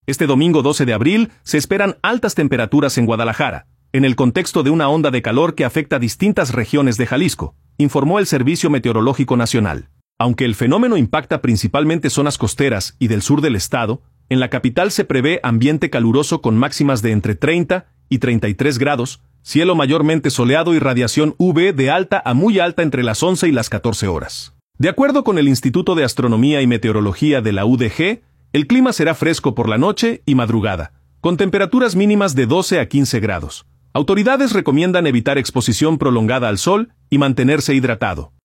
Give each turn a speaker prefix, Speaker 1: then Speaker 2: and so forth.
Speaker 1: Este domingo 12 de abril se esperan altas temperaturas en Guadalajara, en el contexto de una onda de calor que afecta a distintas regiones de Jalisco, informó el Servicio Meteorológico Nacional. Aunque el fenómeno impacta principalmente zonas costeras y del sur del estado, en la capital se prevé ambiente caluroso con máximas de entre 30 y 33 grados, cielo mayormente soleado y radiación UV de alta a muy alta entre las 11 y las 14 horas. De acuerdo con el Instituto de Astronomía y Meteorología de la UDG, el clima será fresco por la noche y madrugada, con temperaturas mínimas de 12 a 15 grados. Autoridades recomiendan evitar exposición prolongada al sol y mantenerse hidratado.